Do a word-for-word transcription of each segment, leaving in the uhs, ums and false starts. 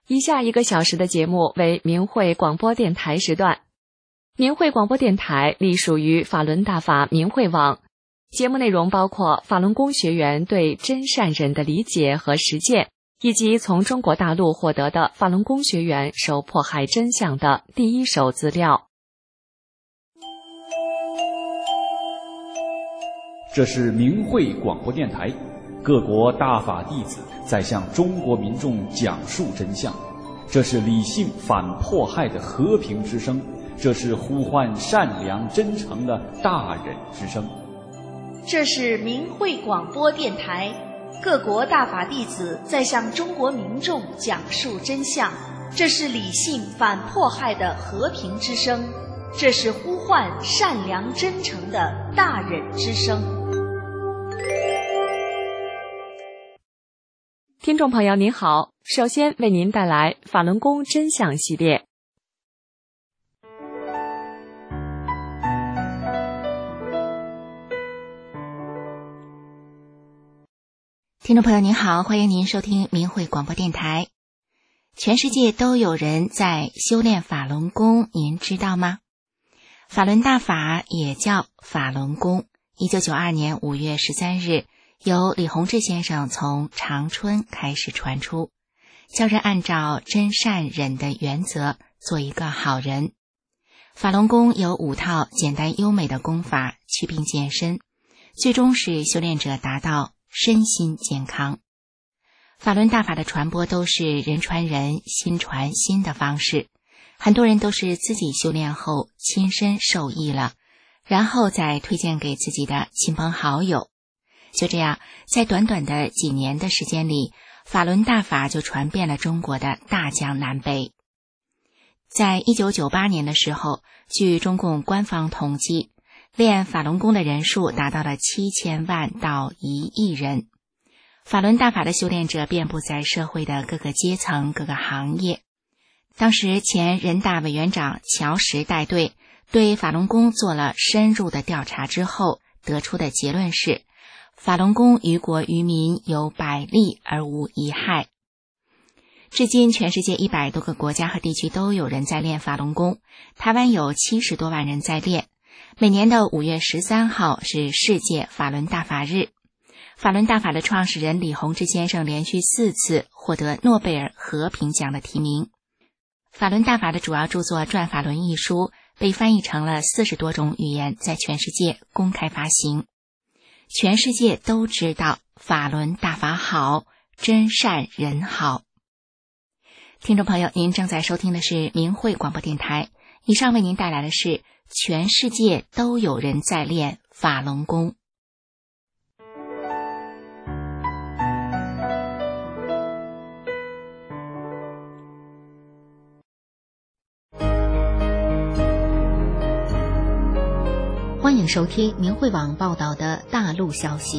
以下一个小时的节目为明慧广播电台时段。明慧广播电台隶属于法轮大法明慧网，节目内容包括法轮功学员对真善忍的理解和实践，以及从中国大陆获得的法轮功学员受迫害真相的第一手资料。 这是明慧广播电台，各国大法弟子在向中国民众讲述真相，这是理性反迫害的和平之声，这是呼唤善良真诚的大忍之声。 这是明慧广播电台，各国大法弟子在向中国民众讲述真相，这是理性反迫害的和平之声，这是呼唤善良真诚的大忍之声。 听众朋友您好，首先为您带来法轮功真相系列。 听众朋友您好，欢迎您收听明慧广播电台。全世界都有人在修炼法轮功，您知道吗？法轮大法也叫法轮功，一九九二年五月十三日由李洪志先生从长春开始传出，教人按照真善忍的原则做一个好人。法轮功有五套简单优美的功法，祛病健身，最终使修炼者达到身心健康。法轮大法的传播都是人传人心传心的方式，很多人都是自己修炼后亲身受益了，然后再推荐给自己的亲朋好友。就这样，在短短的几年的时间里，法轮大法就传遍了中国的大江南北。在一九九八年的时候，据中共官方统计，练法轮功的人数达到了七千万到一亿人。法轮大法的修炼者遍布在社会的各个阶层、各个行业。当时前人大委员长乔石带队对法轮功做了深入的调查之后，得出的结论是，法轮功于国于民有百利而无一害。至今全世界一百多个国家和地区都有人在练法轮功，台湾有七十多万人在练。每年的五月十三号是世界法轮大法日。法轮大法的创始人李洪志先生连续四次获得诺贝尔和平奖的提名。法轮大法的主要著作《转法轮》一书被翻译成了四十多种语言，在全世界公开发行。全世界都知道法轮大法好，真善人好。听众朋友，您正在收听的是明慧广播电台，以上为您带来的是全世界都有人在练法轮功。欢迎收听明慧网报道的大陆消息。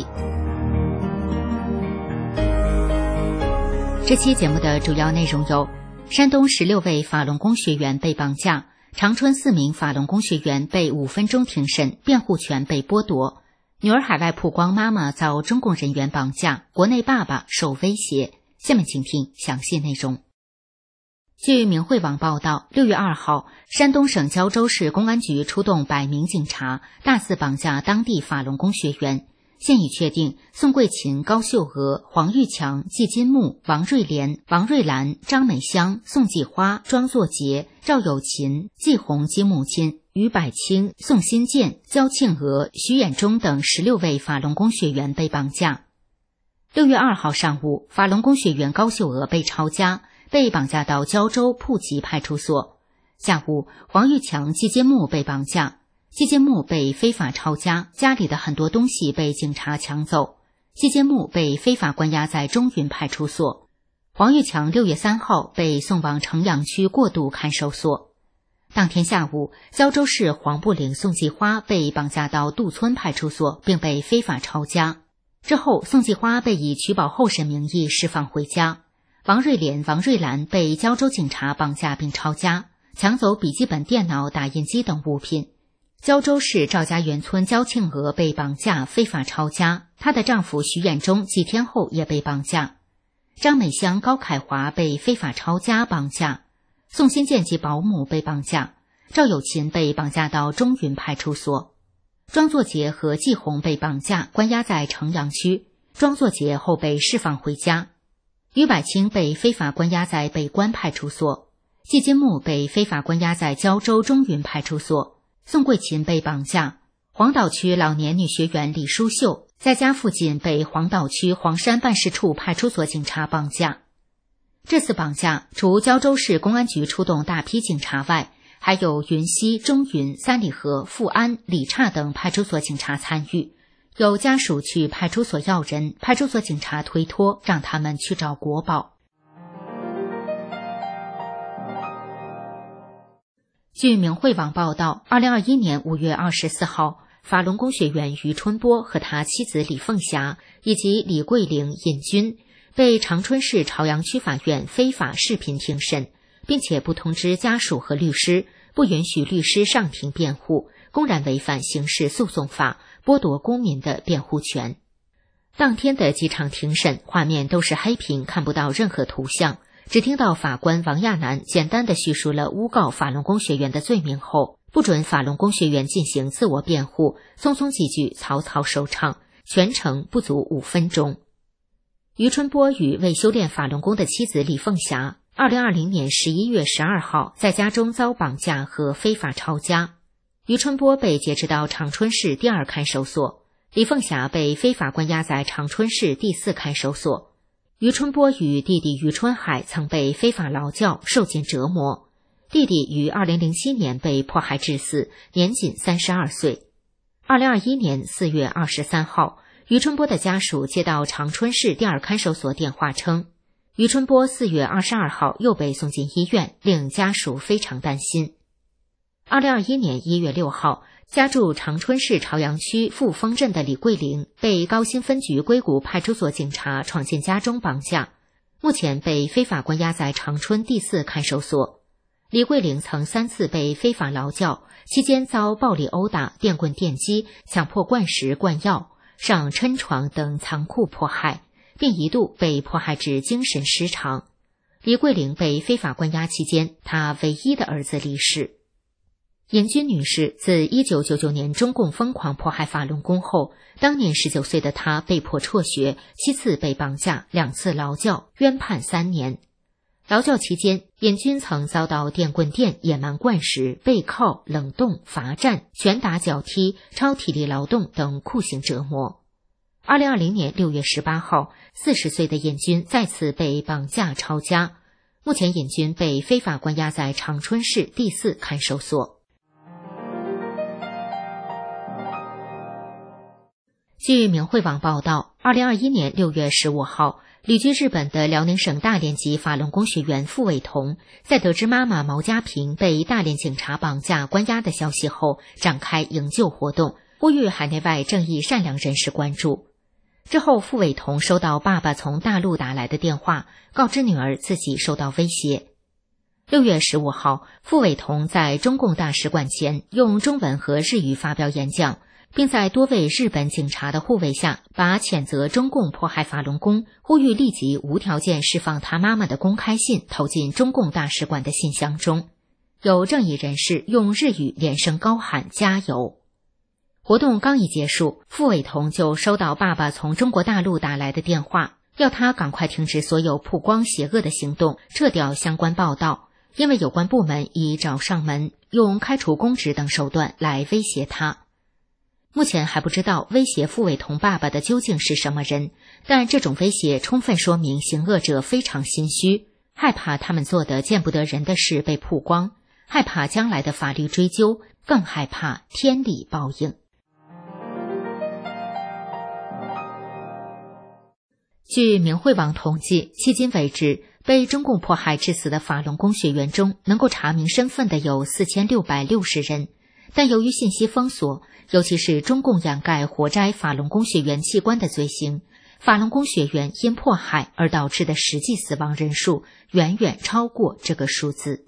这期节目的主要内容有：山东十六位法轮功学员被绑架，长春四名法轮功学员被五分钟庭审，辩护权被剥夺；女儿海外曝光妈妈遭中共人员绑架，国内爸爸受威胁。下面请听详细内容。据明慧网报道，六月二号，山东省胶州市公安局出动百名警察，大肆绑架当地法轮功学员。现已确定，宋桂琴、高秀娥、黄玉强、季金木、王瑞莲、王瑞兰、张美香、宋继花、庄作杰、赵有琴、季红基母亲、于百清、宋新建、焦庆娥、徐衍忠等十六位法轮功学员被绑架。六月二号上午，法轮功学员高秀娥被抄家，被绑架到胶州铺集派出所。下午，黄玉强、季金木被绑架，季金木被非法抄家，家里的很多东西被警察抢走。季金木被非法关押在中云派出所。黄玉强六月三号被送往城阳区过渡看守所。当天下午，胶州市黄布岭宋继花被绑架到杜村派出所，并被非法抄家。之后，宋继花被以取保候审名义释放回家。王瑞莲、王瑞兰被胶州警察绑架并抄家，抢走笔记本电脑、打印机等物品。胶州市赵家园村焦庆娥被绑架非法抄家，她的丈夫徐衍忠几天后也被绑架。 张美香、高凯华被非法抄家绑架，宋新建及保姆被绑架，赵有琴被绑架到中云派出所，庄作杰和季红被绑架关押在城阳区，庄作杰后被释放回家。于百清被非法关押在北关派出所，季金木被非法关押在胶州中云派出所，宋桂琴被绑架，黄岛区老年女学员李淑秀在家附近被黄岛区黄山办事处派出所警察绑架。这次绑架除胶州市公安局出动大批警察外，还有云溪、中云、三里河、富安、里岔等派出所警察参与，有家属去派出所要人，派出所警察推脱，让他们去找国宝。据明慧网报道，二零二一年五月二十四号，法轮功学员于春波和他妻子李凤霞以及李桂玲、尹军被长春市朝阳区法院非法视频庭审，并且不通知家属和律师，不允许律师上庭辩护，公然违反刑事诉讼法，剥夺公民的辩护权。当天的几场庭审画面都是黑屏，看不到任何图像，只听到法官王亚楠简单地叙述了诬告法轮功学员的罪名后，不准法轮功学员进行自我辩护，匆匆几句草草收场，全程不足五分钟。于春波与为修炼法轮功的妻子李凤霞二零二零年十一月十二号在家中遭绑架和非法抄家。于春波被劫持到长春市第二看守所，李凤霞被非法关押在长春市第四看守所。于春波与弟弟于春海曾被非法劳教，受尽折磨。弟弟于二零零七年被迫害致死，年仅三十二岁。二零二一年四月二十三号，于春波的家属接到长春市第二看守所电话称，于春波四月二十二号又被送进医院，令家属非常担心。二零二一年一月六号，家住长春市朝阳区富丰镇的李桂玲被高新分局硅谷派出所警察闯进家中绑架，目前被非法关押在长春第四看守所。李桂玲曾三次被非法劳教，期间遭暴力殴打、电棍电击、强迫灌食灌药、上抻床等残酷迫害，并一度被迫害至精神失常。李桂玲被非法关押期间，她唯一的儿子离世。尹军女士自一九九九年中共疯狂迫害法轮功后，当年十九岁的她被迫辍学，七次被绑架，两次劳教，冤判三年。劳教期间，尹军曾遭到电棍电、野蛮灌食、背铐、冷冻、罚站、拳打脚踢、超体力劳动等酷刑折磨。二零二零年六月十八号，四十岁的尹军再次被绑架抄家，目前尹军被非法关押在长春市第四看守所。据明慧网报道，二零二一年六月十五号，旅居日本的辽宁省大连籍法轮功学员傅伟彤，在得知妈妈毛家平被大连警察绑架关押的消息后，展开营救活动，呼吁海内外正义善良人士关注。之后，傅伟彤收到爸爸从大陆打来的电话，告知女儿自己受到威胁。六月十五号，傅伟彤在中共大使馆前用中文和日语发表演讲，并在多位日本警察的护卫下，把谴责中共迫害法轮功、呼吁立即无条件释放他妈妈的公开信投进中共大使馆的信箱中。有正义人士用日语连声高喊加油。活动刚一结束，傅伟彤就收到爸爸从中国大陆打来的电话，要他赶快停止所有曝光邪恶的行动，撤掉相关报道，因为有关部门已找上门，用开除公职等手段来威胁他。目前还不知道威胁傅伟彤爸爸的究竟是什么人，但这种威胁充分说明行恶者非常心虚，害怕他们做的见不得人的事被曝光，害怕将来的法律追究，更害怕天理报应。据明慧网统计，迄今为止，被中共迫害致死的法轮功学员中，能够查明身份的有四千六百六十人，但由于信息封锁，尤其是中共掩盖活摘法轮功学员器官的罪行，法轮功学员因迫害而导致的实际死亡人数远远超过这个数字。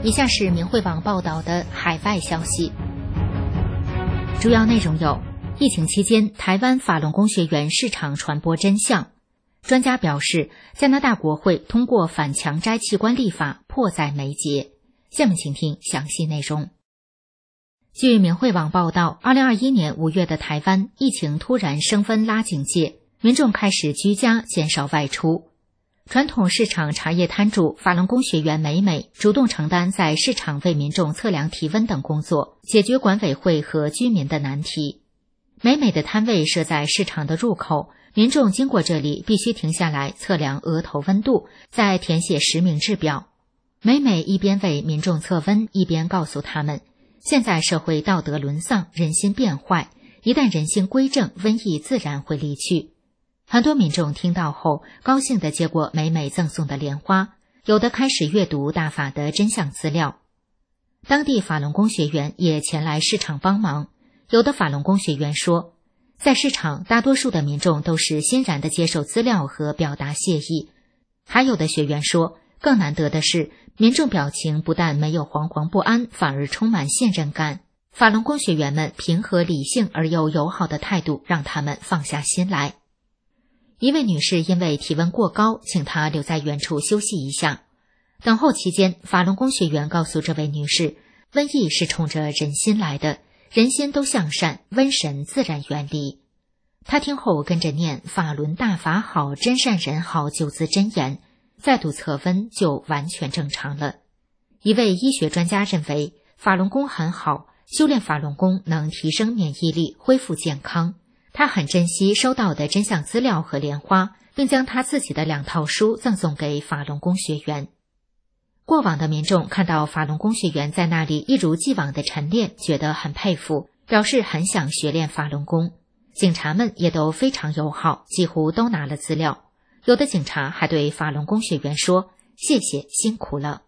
以下是明慧网报道的海外消息，主要内容有：疫情期间，台湾法轮功学员市场传播真相。专家表示，加拿大国会通过反强摘器官立法，迫在眉睫。下面请听详细内容。据明慧网报道，二零二一年五月的台湾疫情突然升温拉警戒，民众开始居家，减少外出。传统市场茶叶摊主法轮功学员美美主动承担在市场为民众测量体温等工作，解决管委会和居民的难题。美美的摊位设在市场的入口，民众经过这里必须停下来测量额头温度，再填写实名制表。美美一边为民众测温，一边告诉他们，现在社会道德沦丧，人心变坏，一旦人心归正，瘟疫自然会离去。很多民众听到后，高兴地接过美美赠送的莲花，有的开始阅读大法的真相资料。当地法轮功学员也前来市场帮忙，有的法轮功学员说，在市场大多数的民众都是欣然地接受资料和表达谢意。还有的学员说，更难得的是，民众表情不但没有惶惶不安，反而充满信任感。法轮功学员们平和理性而又友好的态度让他们放下心来。一位女士因为体温过高，请她留在原处休息一下。等候期间，法轮功学员告诉这位女士，瘟疫是冲着人心来的，人心都向善，瘟神自然远离。她听后跟着念法轮大法好，真善人好九字真言，再度测温就完全正常了。一位医学专家认为，法轮功很好，修炼法轮功能提升免疫力，恢复健康。他很珍惜收到的真相资料和莲花，并将他自己的两套书赠送给法轮功学员。过往的民众看到法轮功学员在那里一如既往的晨练，觉得很佩服，表示很想学练法轮功。警察们也都非常友好，几乎都拿了资料。有的警察还对法轮功学员说，谢谢，辛苦了。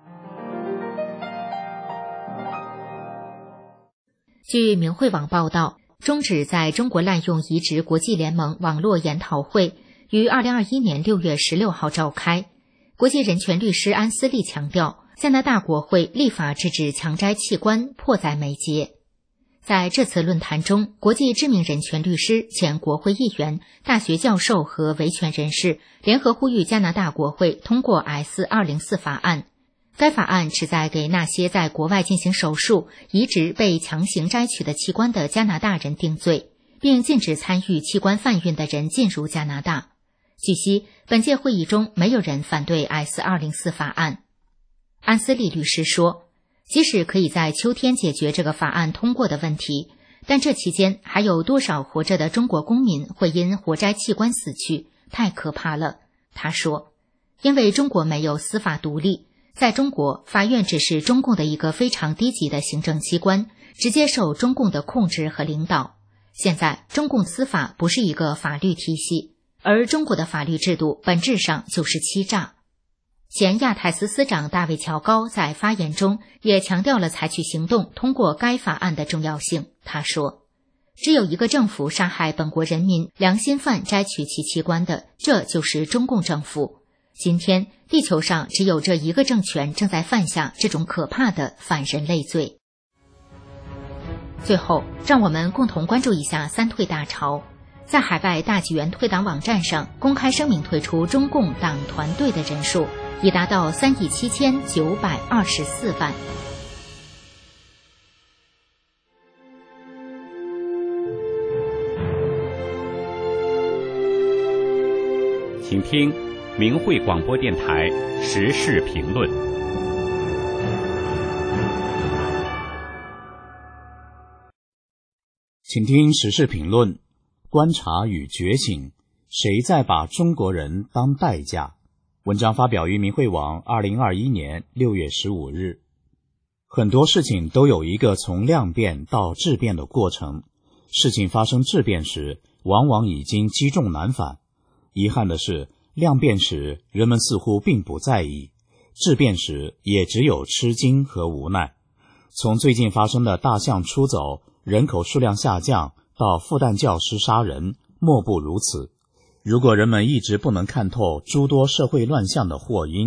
据明慧网报道，终止在中国滥用移植国际联盟网络研讨会于二零二一年六月十六号召开。国际人权律师安斯利强调，加拿大国会立法制止强摘器官迫在眉睫。在这次论坛中，国际知名人权律师、前国会议员、大学教授和维权人士联合呼吁加拿大国会通过 S 二零四 法案。该法案旨在给那些在国外进行手术、移植被强行摘取的器官的加拿大人定罪，并禁止参与器官贩运的人进入加拿大。据悉，本届会议中没有人反对 S 二零四 法案。安斯利律师说，即使可以在秋天解决这个法案通过的问题，但这期间还有多少活着的中国公民会因活摘器官死去，太可怕了。他说，因为中国没有司法独立，在中国，法院只是中共的一个非常低级的行政机关，直接受中共的控制和领导。现在，中共司法不是一个法律体系，而中国的法律制度本质上就是欺诈。前亚太司司长大卫乔高在发言中也强调了采取行动通过该法案的重要性。他说，只有一个政府杀害本国人民良心犯摘取其器官的，这就是中共政府。今天，地球上只有这一个政权正在犯下这种可怕的反人类罪。最后，让我们共同关注一下三退大潮。在海外大纪元退党网站上公开声明退出中共党团队的人数已达到三亿七千九百二十四万。 请听明慧广播电台时事评论。 请听时事评论：观察与觉醒，谁在把中国人当代价？文章发表于明慧网二零二一年六月十五日。很多事情都有一个从量变到质变的过程，事情发生质变时，往往已经积重难返。遗憾的是，量变时人们似乎并不在意，质变时也只有吃惊和无奈。从最近发生的大象出走、人口数量下降到复旦教师杀人，莫不如此。如果人们一直不能看透诸多社会乱象的祸因，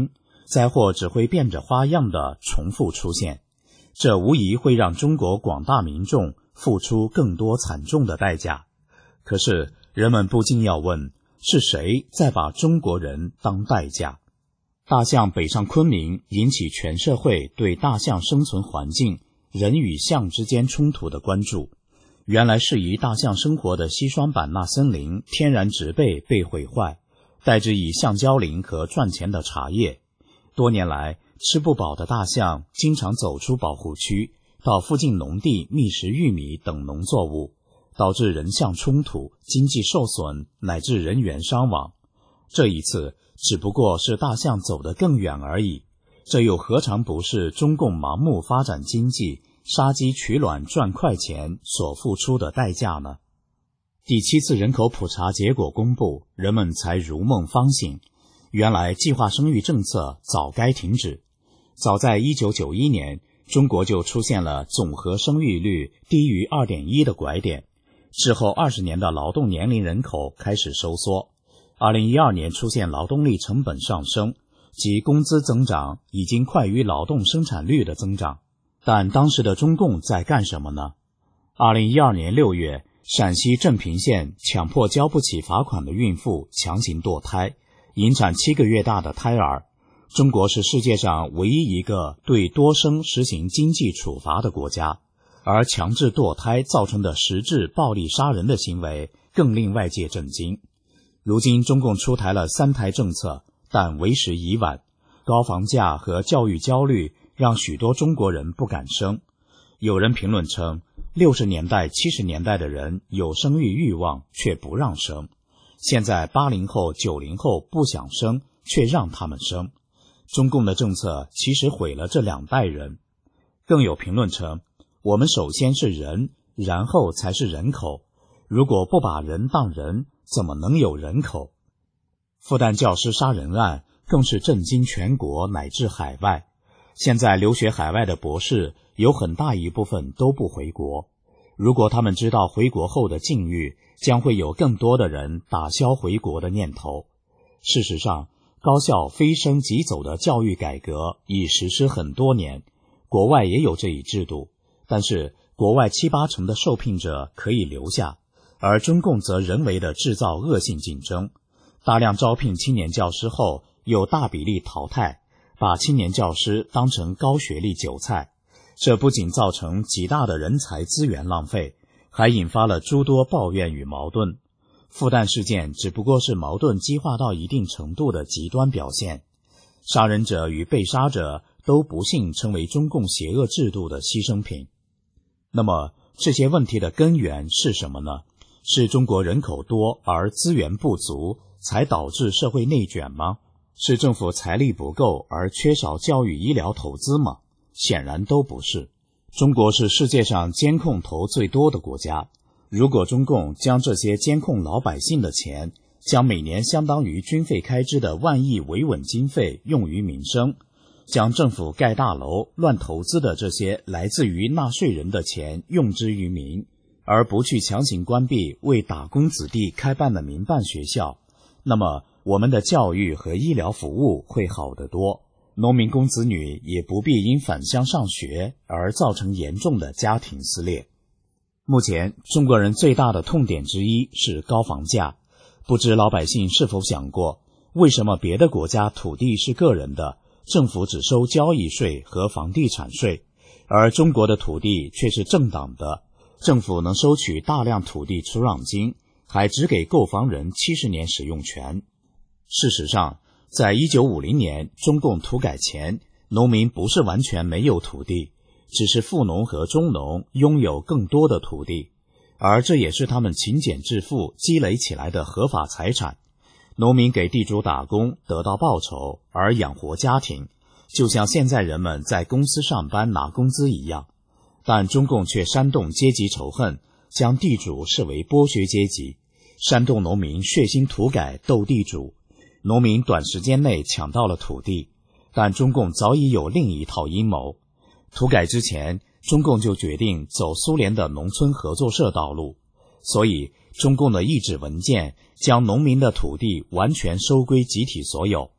灾祸只会变着花样的重复出现，这无疑会让中国广大民众付出更多惨重的代价。可是人们不禁要问，是谁在把中国人当代价？大象北上昆明引起全社会对大象生存环境、人与象之间冲突的关注。原来适宜大象生活的西双版纳森林天然植被被毁坏，代之以橡胶林和赚钱的茶叶。多年来，吃不饱的大象经常走出保护区，到附近农地觅食玉米等农作物，导致人象冲突、经济受损乃至人员伤亡。这一次只不过是大象走得更远而已，这又何尝不是中共盲目发展经济、杀鸡取卵赚快钱所付出的代价呢？第七次人口普查结果公布，人们才如梦方醒，原来计划生育政策早该停止。早在一九九一年，中国就出现了总和生育率低于 二点一 的拐点，之后二十年的劳动年龄人口开始收缩。二零一二年出现劳动力成本上升，即工资增长已经快于劳动生产率的增长。但当时的中共在干什么呢？二零一二年六月，陕西镇平县强迫交不起罚款的孕妇强行堕胎，引产七个月大的胎儿。中国是世界上唯一一个对多生实行经济处罚的国家，而强制堕胎造成的实质暴力杀人的行为更令外界震惊。如今中共出台了三胎政策，但为时已晚，高房价和教育焦虑让许多中国人不敢生。有人评论称，六十年代、七十年代的人有生育欲望却不让生，现在八零后、九零后不想生却让他们生。中共的政策其实毁了这两代人。更有评论称，我们首先是人，然后才是人口，如果不把人当人，怎么能有人口？复旦教师杀人案更是震惊全国乃至海外。现在留学海外的博士有很大一部分都不回国，如果他们知道回国后的境遇，将会有更多的人打消回国的念头。事实上，高校非升即走的教育改革已实施很多年，国外也有这一制度，但是国外七八成的受聘者可以留下，而中共则人为地制造恶性竞争，大量招聘青年教师后有大比例淘汰，把青年教师当成高学历韭菜。这不仅造成极大的人才资源浪费，还引发了诸多抱怨与矛盾。复旦事件只不过是矛盾激化到一定程度的极端表现，杀人者与被杀者都不幸成为中共邪恶制度的牺牲品。那么这些问题的根源是什么呢？是中国人口多而资源不足才导致社会内卷吗？是政府财力不够而缺少教育医疗投资吗？显然都不是。中国是世界上监控头最多的国家，如果中共将这些监控老百姓的钱，将每年相当于军费开支的万亿维稳经费用于民生，将政府盖大楼乱投资的这些来自于纳税人的钱用之于民，而不去强行关闭为打工子弟开办的民办学校，那么我们的教育和医疗服务会好得多，农民工子女也不必因返乡上学而造成严重的家庭撕裂。目前中国人最大的痛点之一是高房价，不知老百姓是否想过，为什么别的国家土地是个人的，政府只收交易税和房地产税，而中国的土地却是政党的，政府能收取大量土地出让金，还只给购房人七十年使用权。事实上，在一九五零年中共土改前，农民不是完全没有土地，只是富农和中农拥有更多的土地，而这也是他们勤俭致富积累起来的合法财产。农民给地主打工得到报酬而养活家庭，就像现在人们在公司上班拿工资一样。但中共却煽动阶级仇恨，将地主视为剥削阶级，煽动农民血腥土改斗地主，农民短时间内抢到了土地。但中共早已有另一套阴谋。土改之前，中共就决定走苏联的农村合作社道路，所以中共的意志文件将农民的土地完全收归集体所有，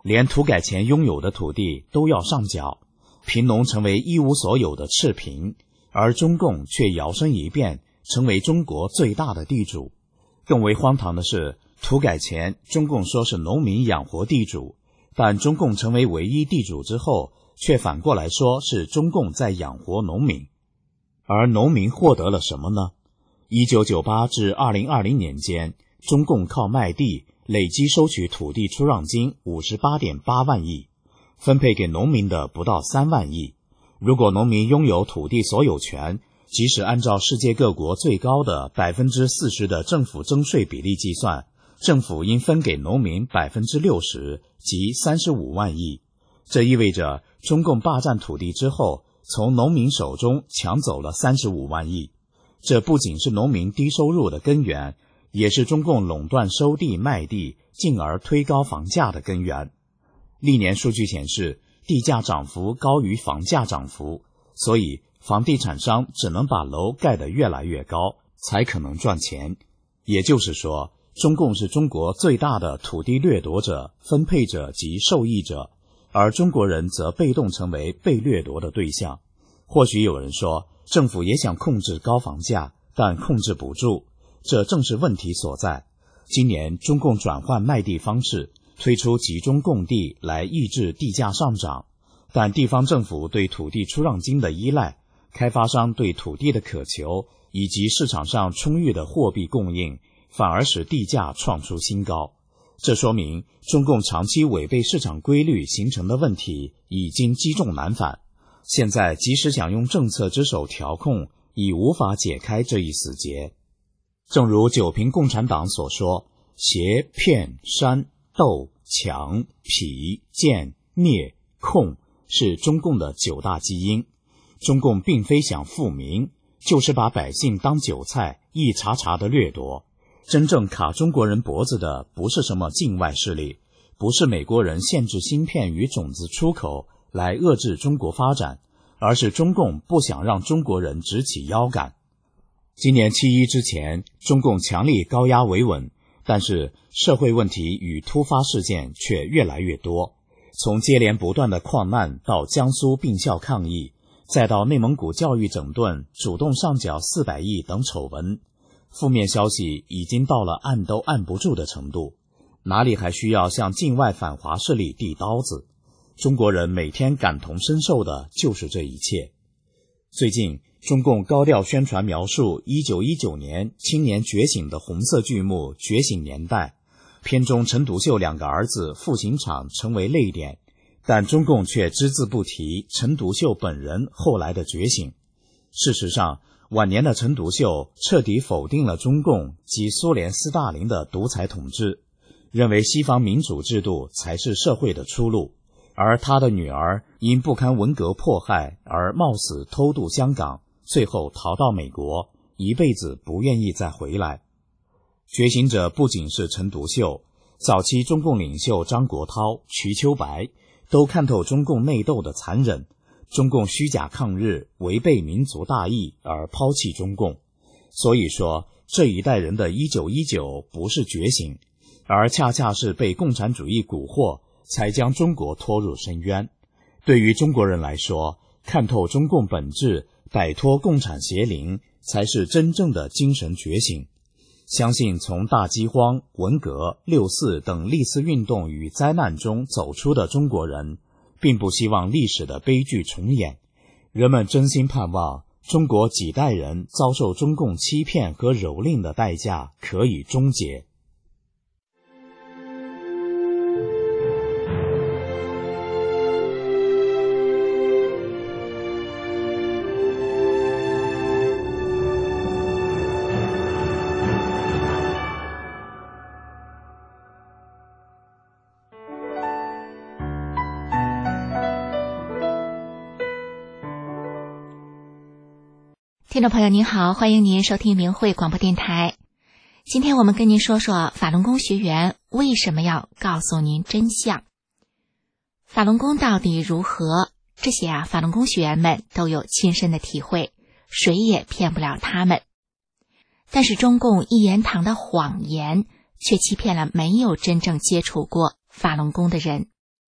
连土改前拥有的土地都要上缴，贫农成为一无所有的赤贫，而中共却摇身一变成为中国最大的地主。更为荒唐的是，土改前中共说是农民养活地主，但中共成为唯一地主之后，却反过来说是中共在养活农民。而农民获得了什么呢？一九九八至二零二零年间，中共靠卖地累计收取土地出让金 五十八点八万亿，分配给农民的不到三万亿。如果农民拥有土地所有权，即使按照世界各国最高的 百分之四十 的政府征税比例计算，政府应分给农民 百分之六十， 即三十五万亿。这意味着中共霸占土地之后，从农民手中抢走了三十五万亿。这不仅是农民低收入的根源，也是中共垄断收地卖地，进而推高房价的根源。历年数据显示，地价涨幅高于房价涨幅，所以房地产商只能把楼盖得越来越高，才可能赚钱。也就是说，中共是中国最大的土地掠夺者、分配者及受益者，而中国人则被动成为被掠夺的对象。或许有人说，政府也想控制高房价，但控制不住，这正是问题所在。今年中共转换卖地方式，推出集中供地来抑制地价上涨，但地方政府对土地出让金的依赖，开发商对土地的渴求，以及市场上充裕的货币供应，反而使地价创出新高。这说明中共长期违背市场规律形成的问题已经积重难返，现在即使想用政策之手调控，已无法解开这一死结。正如九评共产党所说，邪、骗、煽、斗、抢、痞、贱、灭、控是中共的九大基因。中共并非想富民，就是把百姓当韭菜，一茬茬的掠夺。真正卡中国人脖子的不是什么境外势力，不是美国人限制芯片与种子出口来遏制中国发展，而是中共不想让中国人直起腰杆。今年七一之前，中共强力高压维稳，但是社会问题与突发事件却越来越多，从接连不断的矿难到江苏并校抗议，再到内蒙古教育整顿、主动上缴四百亿等丑闻，负面消息已经到了按都按不住的程度，哪里还需要向境外反华势力递刀子？中国人每天感同身受的就是这一切。最近，中共高调宣传描述一九一九年青年觉醒的红色剧目《觉醒年代》，片中陈独秀两个儿子赴刑场成为泪点，但中共却只字不提陈独秀本人后来的觉醒。事实上，晚年的陈独秀彻底否定了中共及苏联斯大林的独裁统治，认为西方民主制度才是社会的出路，而他的女儿因不堪文革迫害而冒死偷渡香港，最后逃到美国，一辈子不愿意再回来。觉醒者不仅是陈独秀，早期中共领袖张国焘、瞿秋白都看透中共内斗的残忍，中共虚假抗日，违背民族大义而抛弃中共。所以说，这一代人的一九一九不是觉醒，而恰恰是被共产主义蛊惑，才将中国拖入深渊。对于中国人来说，看透中共本质，摆脱共产邪灵，才是真正的精神觉醒。相信从大饥荒、文革、六四等历次运动与灾难中走出的中国人，并不希望历史的悲剧重演。人们真心盼望中国几代人遭受中共欺骗和蹂躏的代价可以终结。 听众朋友您好，欢迎您收听明慧广播电台。今天我们跟您说说法轮功学员为什么要告诉您真相。法轮功到底如何？这些啊，法轮功学员们都有亲身的体会，谁也骗不了他们。但是中共一言堂的谎言，却欺骗了没有真正接触过法轮功的人。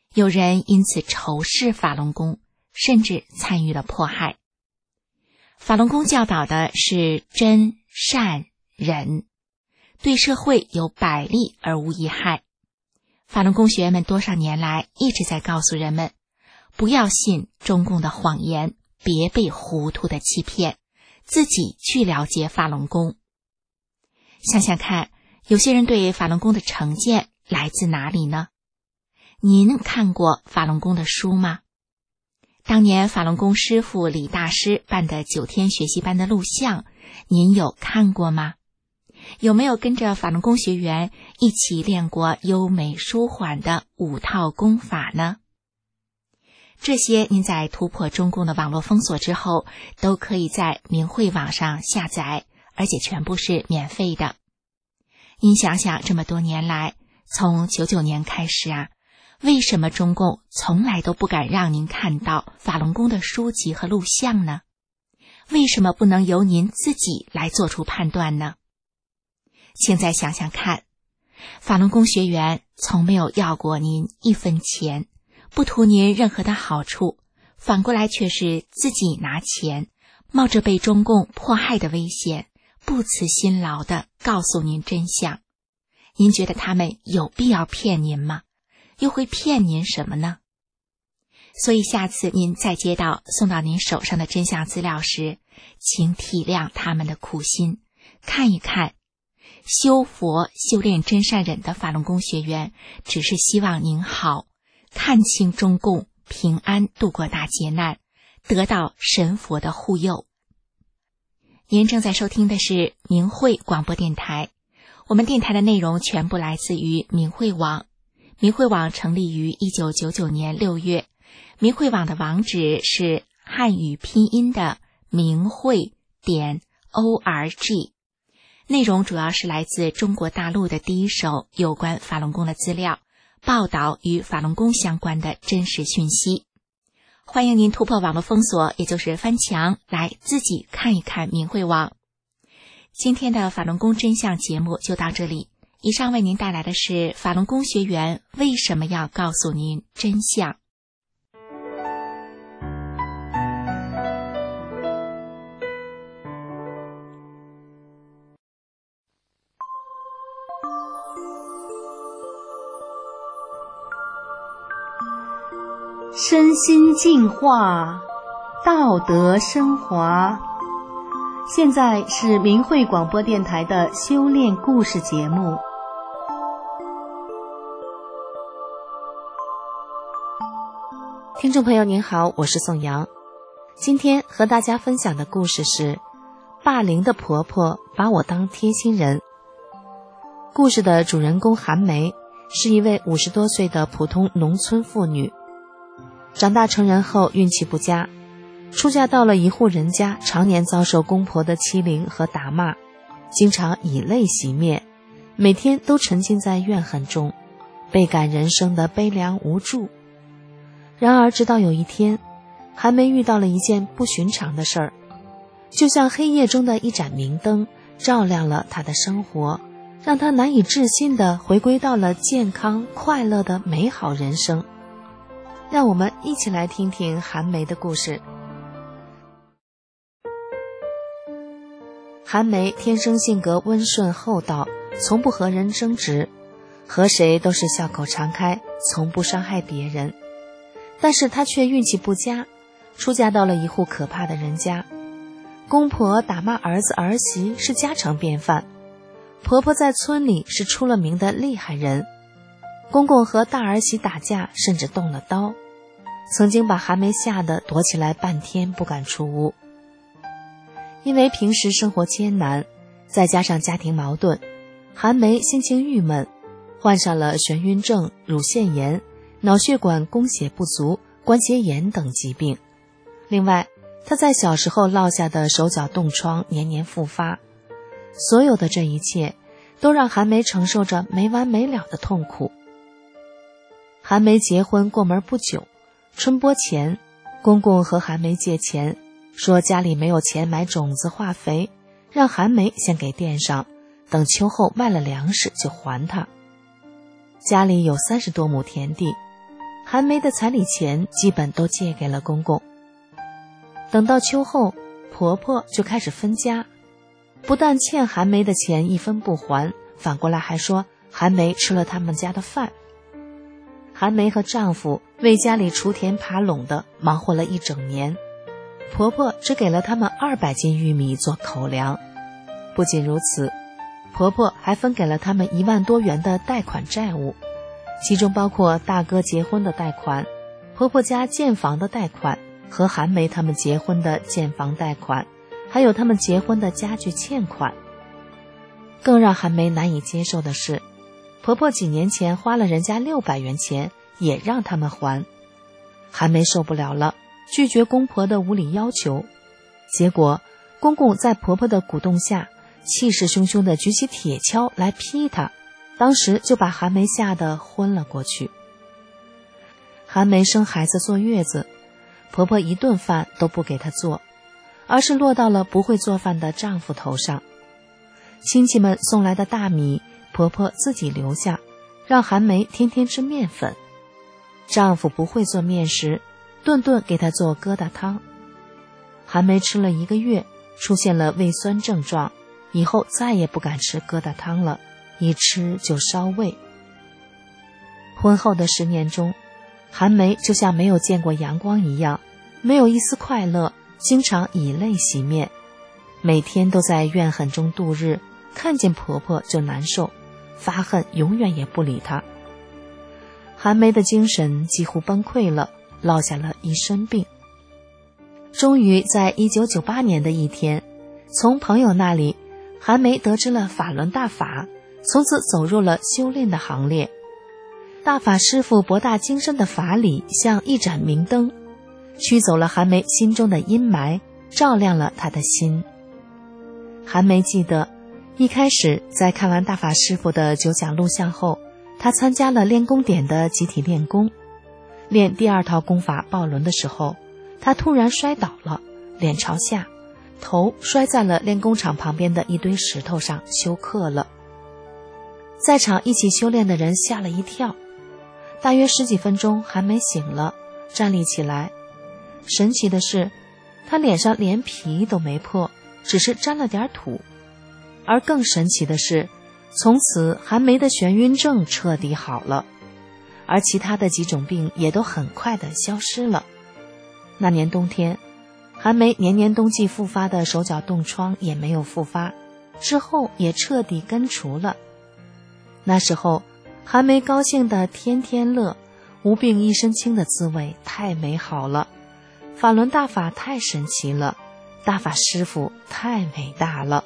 有人因此仇视法轮功，甚至参与了迫害。法轮功教导的是真、善、忍，对社会有百利而无一害。法轮功学员们多少年来一直在告诉人们，不要信中共的谎言，别被糊涂的欺骗，自己去了解法轮功。想想看，有些人对法轮功的成见来自哪里呢？您看过法轮功的书吗？当年法轮功师父李大师办的九天学习班的录像，您有看过吗？有没有跟着法轮功学员一起练过优美舒缓的五套功法呢？这些您在突破中共的网络封锁之后，都可以在明慧网上下载，而且全部是免费的。您想想，这么多年来，从九九年开始啊，为什么中共从来都不敢让您看到法轮功的书籍和录像呢？为什么不能由您自己来做出判断呢？请再想想看，法轮功学员从没有要过您一分钱，不图您任何的好处，反过来却是自己拿钱，冒着被中共迫害的危险，不辞辛劳地告诉您真相。您觉得他们有必要骗您吗？又会骗您什么呢？所以下次您再接到送到您手上的真相资料时，请体谅他们的苦心，看一看修佛修炼真善忍的法轮功学员只是希望您好，看清中共，平安度过大劫难，得到神佛的护佑。您正在收听的是明慧广播电台，我们电台的内容全部来自于明慧网。明慧网成立于一九九九年六月，明慧网的网址是汉语拼音的明慧点 org， 内容主要是来自中国大陆的第一手有关法轮功的资料，报道与法轮功相关的真实讯息。欢迎您突破网络封锁，也就是翻墙，来自己看一看明慧网。今天的法轮功真相节目就到这里，以上为您带来的是法轮功学员为什么要告诉您真相。 身心净化，道德升华。现在是明慧广播电台的修炼故事节目。 听众朋友您好，我是宋阳。今天和大家分享的故事是霸凌的婆婆把我当贴心人。故事的主人公韩梅是一位五十多岁的普通农村妇女，长大成人后运气不佳，出嫁到了一户人家，常年遭受公婆的欺凌和打骂，经常以泪洗面，每天都沉浸在怨恨中，倍感人生的悲凉无助。然而直到有一天，韩梅遇到了一件不寻常的事儿，就像黑夜中的一盏明灯，照亮了她的生活，让她难以置信地回归到了健康快乐的美好人生。让我们一起来听听韩梅的故事。韩梅天生性格温顺厚道，从不和人争执，和谁都是笑口常开，从不伤害别人。但是她却运气不佳，出嫁到了一户可怕的人家，公婆打骂儿子儿媳是家常便饭，婆婆在村里是出了名的厉害人，公公和大儿媳打架，甚至动了刀，曾经把韩梅吓得躲起来半天不敢出屋。因为平时生活艰难，再加上家庭矛盾，韩梅心情郁闷，患上了眩晕症、乳腺炎、脑血管供血不足、关节炎等疾病。另外，她在小时候落下的手脚冻疮年年复发。所有的这一切都让韩梅承受着没完没了的痛苦。韩梅结婚过门不久，春播前，公公和韩梅借钱，说家里没有钱买种子化肥，让韩梅先给垫上，等秋后卖了粮食就还他。家里有三十多亩田地， 韩梅的彩礼钱基本都借给了公公。等到秋后，婆婆就开始分家，不但欠韩梅的钱一分不还，反过来还说韩梅吃了他们家的饭。韩梅和丈夫为家里锄田耙垄的忙活了一整年，婆婆只给了他们二百斤玉米做口粮。不仅如此，婆婆还分给了他们一万多元的贷款债务，其中包括大哥结婚的贷款、婆婆家建房的贷款和韩梅他们结婚的建房贷款，还有他们结婚的家具欠款。更让韩梅难以接受的是，婆婆几年前花了人家六百元钱，也让他们还。韩梅受不了了，拒绝公婆的无理要求。结果公公在婆婆的鼓动下，气势汹汹地举起铁锹来劈她，当时就把韩梅吓得昏了过去。韩梅生孩子坐月子，婆婆一顿饭都不给她做，而是落到了不会做饭的丈夫头上。亲戚们送来的大米，婆婆自己留下，让韩梅天天吃面粉。丈夫不会做面食，顿顿给她做疙瘩汤。韩梅吃了一个月，出现了胃酸症状，以后再也不敢吃疙瘩汤了，一吃就烧胃。婚后的十年中，韩梅就像没有见过阳光一样，没有一丝快乐，经常以泪洗面，每天都在怨恨中度日，看见婆婆就难受，发恨永远也不理她。韩梅的精神几乎崩溃了，落下了一身病。终于在一九九八年的一天，从朋友那里，韩梅得知了法轮大法，从此走入了修炼的行列。大法师父博大精深的法理像一盏明灯，驱走了韩梅心中的阴霾，照亮了她的心。韩梅记得，一开始在看完大法师父的九讲录像后，她参加了练功点的集体练功。练第二套功法抱轮的时候，她突然摔倒了，脸朝下，头摔在了练功场旁边的一堆石头上，休克了。在场一起修炼的人吓了一跳。大约十几分钟，韩梅醒了，站立起来。神奇的是，她脸上连皮都没破，只是沾了点土。而更神奇的是，从此韩梅的眩晕症彻底好了，而其他的几种病也都很快的消失了。那年冬天，韩梅年年冬季复发的手脚冻疮也没有复发，之后也彻底根除了。那时候韩梅高兴的天天乐，无病一身轻的滋味太美好了，法轮大法太神奇了，大法师父太伟大了。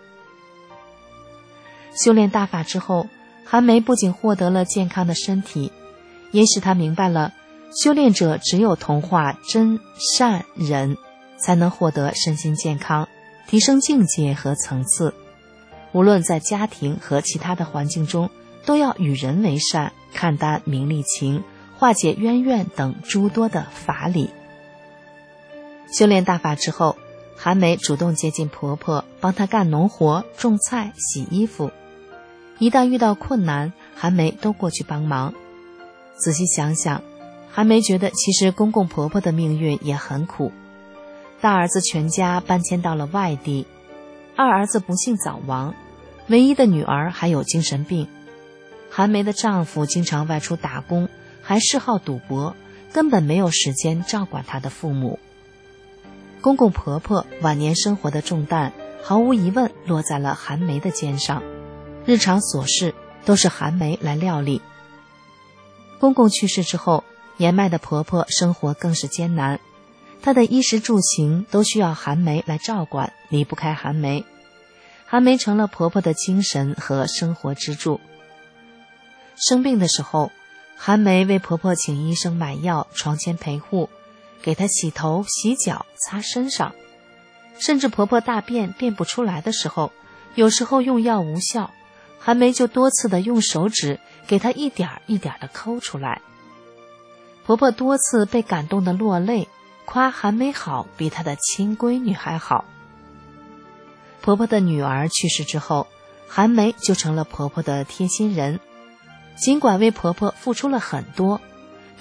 修炼大法之后，韩梅不仅获得了健康的身体，也使她明白了修炼者只有同化真善忍，才能获得身心健康，提升境界和层次。无论在家庭和其他的环境中，都要与人为善，看淡名利情，化解冤怨等诸多的法理。修炼大法之后，韩梅主动接近婆婆，帮她干农活、种菜、洗衣服。一旦遇到困难，韩梅都过去帮忙。仔细想想，韩梅觉得其实公公婆婆的命运也很苦。大儿子全家搬迁到了外地，二儿子不幸早亡，唯一的女儿还有精神病。韩梅的丈夫经常外出打工，还嗜好赌博，根本没有时间照管她的父母。公公婆婆晚年生活的重担毫无疑问落在了韩梅的肩上，日常琐事都是韩梅来料理。公公去世之后，年迈的婆婆生活更是艰难，她的衣食住行都需要韩梅来照管，离不开韩梅。韩梅成了婆婆的精神和生活支柱。生病的时候，韩梅为婆婆请医生买药，床前陪护，给她洗头、洗脚、擦身上。甚至婆婆大便便不出来的时候，有时候用药无效，韩梅就多次的用手指给她一点一点的抠出来。婆婆多次被感动的落泪，夸韩梅好，比她的亲闺女还好。婆婆的女儿去世之后，韩梅就成了婆婆的贴心人。尽管为婆婆付出了很多，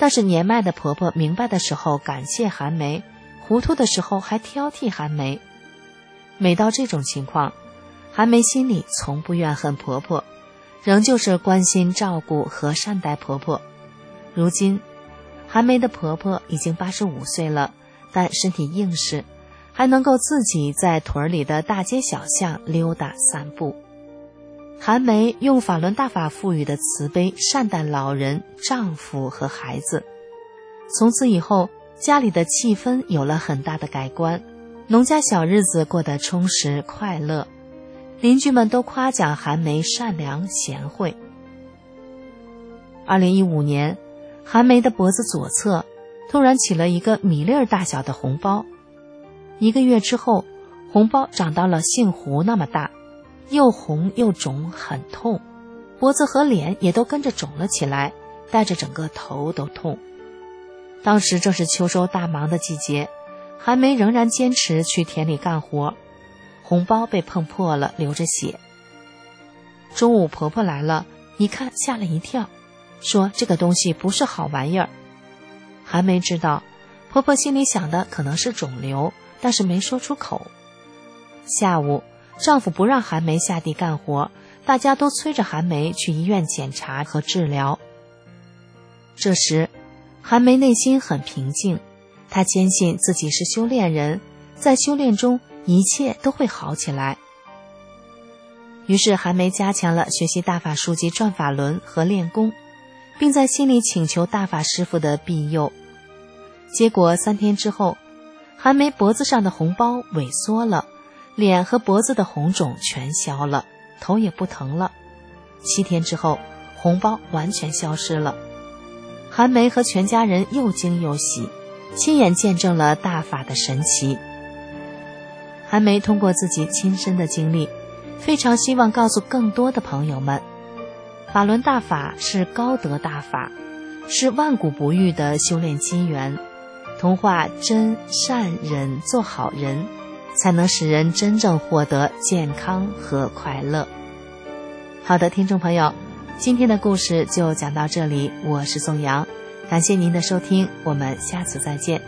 但是年迈的婆婆明白的时候感谢寒梅，糊涂的时候还挑剔寒梅。每到这种情况，寒梅心里从不怨恨婆婆，仍旧是关心照顾和善待婆婆。如今寒梅的婆婆已经八十五岁了，但身体硬实，还能够自己在屯里的大街小巷溜达散步。寒梅用法轮大法赋予的慈悲善待老人、丈夫和孩子。从此以后，家里的气氛有了很大的改观，农家小日子过得充实快乐，邻居们都夸奖寒梅善良贤惠。二零一五年，寒梅的脖子左侧突然起了一个米粒儿大小的红包，一个月之后，红包长到了杏核那么大，又红又肿，很痛，脖子和脸也都跟着肿了起来，带着整个头都痛。当时正是秋收大忙的季节，寒梅仍然坚持去田里干活，红包被碰破了，流着血。中午婆婆来了，一看吓了一跳，说这个东西不是好玩意儿。寒梅知道婆婆心里想的可能是肿瘤，但是没说出口。下午丈夫不让寒梅下地干活，大家都催着寒梅去医院检查和治疗。这时寒梅内心很平静，她坚信自己是修炼人，在修炼中一切都会好起来。于是寒梅加强了学习大法书籍转法轮和练功，并在心里请求大法师父的庇佑。结果三天之后，寒梅脖子上的红包萎缩了，脸和脖子的红肿全消了，头也不疼了。七天之后，红包完全消失了。寒梅和全家人又惊又喜，亲眼见证了大法的神奇。寒梅通过自己亲身的经历，非常希望告诉更多的朋友们，法轮大法是高德大法，是万古不遇的修炼机缘，同化真善忍做好人，才能使人真正获得健康和快乐。好的，听众朋友，今天的故事就讲到这里，我是宋阳，感谢您的收听，我们下次再见。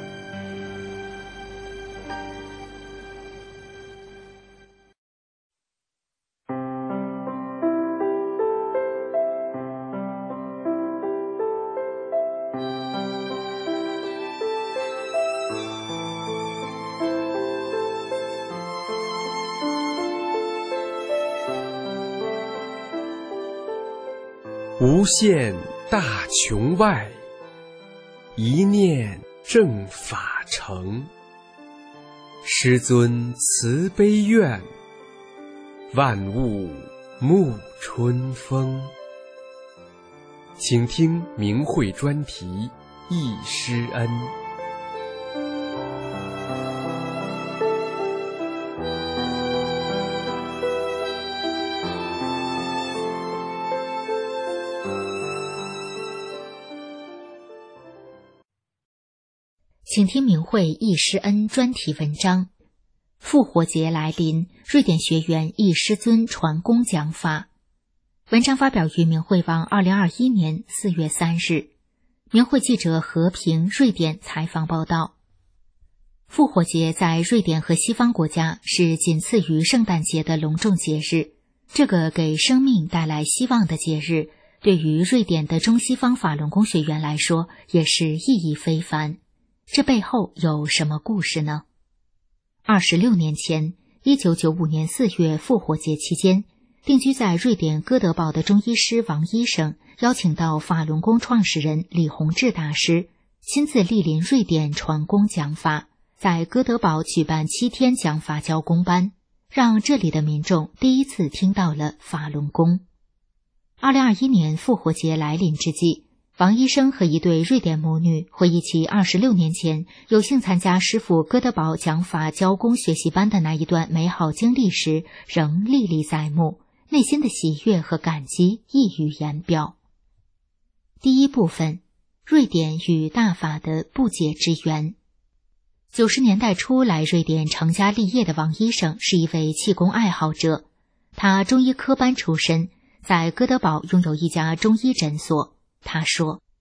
无限大穹外，一念正法成。师尊慈悲愿，万物沐春风。请听明慧专题忆师恩。 请听明慧忆师恩专题文章。复活节来临，瑞典学员忆师尊传功讲法。文章发表于明慧网二零二一年四月三日。明慧记者和平瑞典采访报道。复活节在瑞典和西方国家是仅次于圣诞节的隆重节日，这个给生命带来希望的节日，对于瑞典的中西方法轮功学员来说也是意义非凡。这背后有什么故事呢？二十六年前，一九九五年四月复活节期间，定居在瑞典哥德堡的中医师王医生邀请到法轮功创始人李洪志大师亲自莅临瑞典传功讲法，在哥德堡举办七天讲法教功班，让这里的民众第一次听到了法轮功。二零二一年复活节来临之际，王医生和一对瑞典母女回忆起二十六年前有幸参加师父哥德堡讲法教功学习班的那一段美好经历时，仍历历在目，内心的喜悦和感激溢于言表。第一部分，瑞典与大法的不解之缘。九十年代初来瑞典成家立业的王医生是一位气功爱好者，他中医科班出身，在哥德堡拥有一家中医诊所。他说，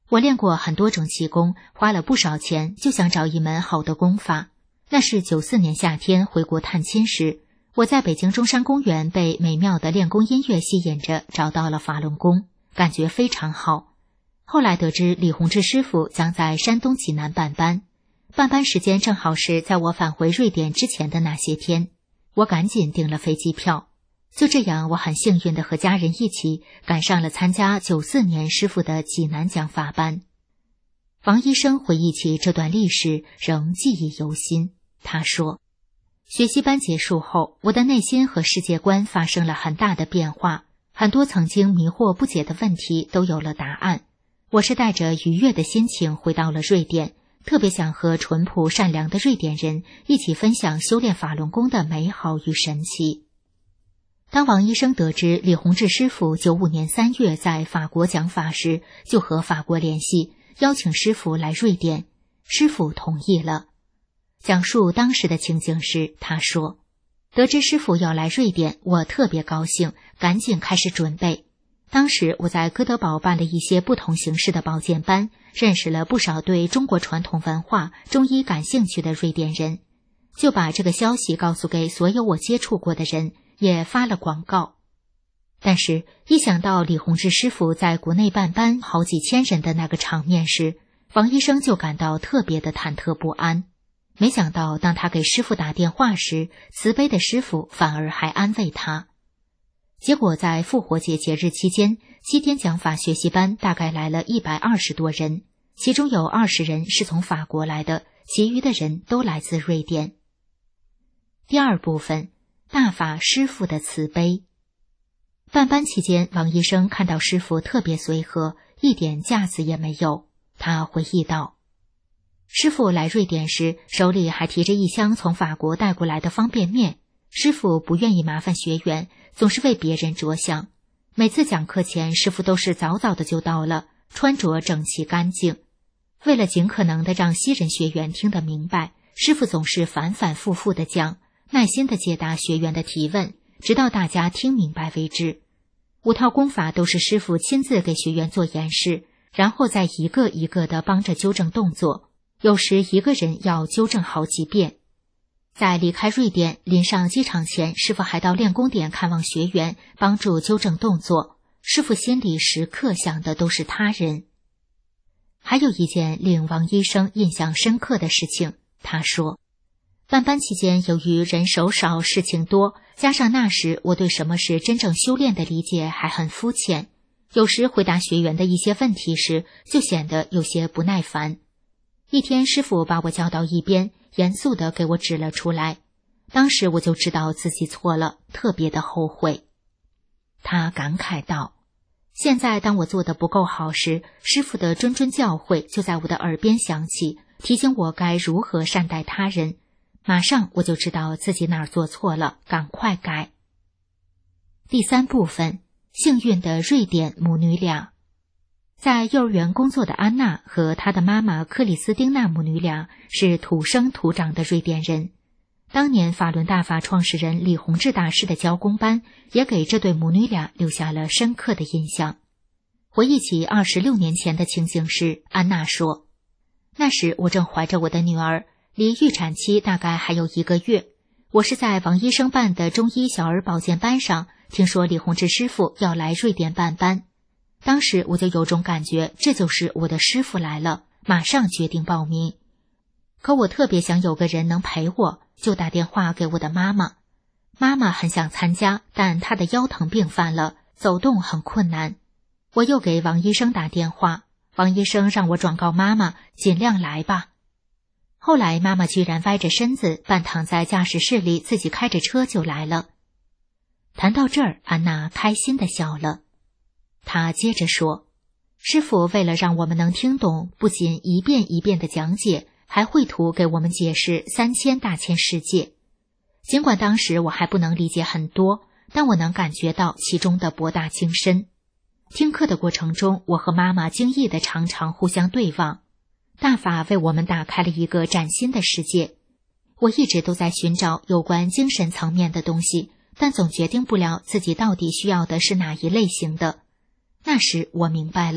我练过很多种气功，花了不少钱，就想找一门好的功法。那是九四年夏天回国探亲时，我在北京中山公园被美妙的练功音乐吸引着，找到了法轮功，感觉非常好。后来得知李洪志师傅将在山东济南办班，办班时间正好是在我返回瑞典之前的那些天，我赶紧订了飞机票。就这样，我很幸运地和家人一起赶上了参加九四年师傅的济南讲法班。王医生回忆起这段历史，仍记忆犹新。他说，学习班结束后，我的内心和世界观发生了很大的变化，很多曾经迷惑不解的问题都有了答案。我是带着愉悦的心情回到了瑞典，特别想和淳朴善良的瑞典人一起分享修炼法轮功的美好与神奇。当王医生得知李洪志师傅九五年三月在法国讲法时，就和法国联系，邀请师傅来瑞典，师傅同意了。讲述当时的情景时，他说，得知师傅要来瑞典，我特别高兴，赶紧开始准备。当时我在哥德堡办了一些不同形式的保健班，认识了不少对中国传统文化、中医感兴趣的瑞典人，就把这个消息告诉给所有我接触过的人，也发了广告。但是一想到李洪志师傅在国内办班好几千人的那个场面时，王医生就感到特别的忐忑不安。没想到当他给师傅打电话时，慈悲的师傅反而还安慰他。结果在复活节节日期间，七天讲法学习班大概来了一百二十多人，其中有二十人是从法国来的，其余的人都来自瑞典。第二部分，大法师父的慈悲。办班期间，王医生看到师父特别随和，一点架子也没有。他回忆道，师父来瑞典时，手里还提着一箱从法国带过来的方便面。师父不愿意麻烦学员，总是为别人着想。每次讲课前，师父都是早早的就到了，穿着整齐干净。为了尽可能的让新人学员听得明白，师父总是反反复复的讲，耐心的解答学员的提问，直到大家听明白为止。五套功法都是师父亲自给学员做演示，然后再一个一个的帮着纠正动作，有时一个人要纠正好几遍。在离开瑞典临上机场前，师父还到练功点看望学员，帮助纠正动作。师父心里时刻想的都是他人。还有一件令王医生印象深刻的事情，他说，办班期间由于人手少事情多，加上那时我对什么是真正修炼的理解还很肤浅，有时回答学员的一些问题时就显得有些不耐烦。一天师父把我叫到一边，严肃地给我指了出来，当时我就知道自己错了，特别的后悔。他感慨道，现在当我做得不够好时，师父的谆谆教诲就在我的耳边响起，提醒我该如何善待他人，马上我就知道自己哪儿做错了，赶快改。第三部分，幸运的瑞典母女俩。在幼儿园工作的安娜和她的妈妈克里斯汀娜母女俩是土生土长的瑞典人。当年法轮大法创始人李洪志大师的教功班也给这对母女俩留下了深刻的印象。回忆起二十六年前的情景时，安娜说，那时我正怀着我的女儿，离预产期大概还有一个月。我是在王医生办的中医小儿保健班上听说李洪志师傅要来瑞典办班，当时我就有种感觉，这就是我的师傅来了，马上决定报名。可我特别想有个人能陪我，就打电话给我的妈妈。妈妈很想参加，但她的腰疼病犯了，走动很困难。我又给王医生打电话，王医生让我转告妈妈，尽量来吧。后来妈妈居然歪着身子，半躺在驾驶室里，自己开着车就来了。谈到这儿，安娜开心地笑了。她接着说，师父为了让我们能听懂，不仅一遍一遍地讲解，还绘图给我们解释三千大千世界。尽管当时我还不能理解很多，但我能感觉到其中的博大精深。听课的过程中，我和妈妈惊异地常常互相对望。大法为我们打开了一个崭新的世界。我一直都在寻找有关精神层面的东西，但总决定不了自己到底需要的是哪一类型的。那时我明白了，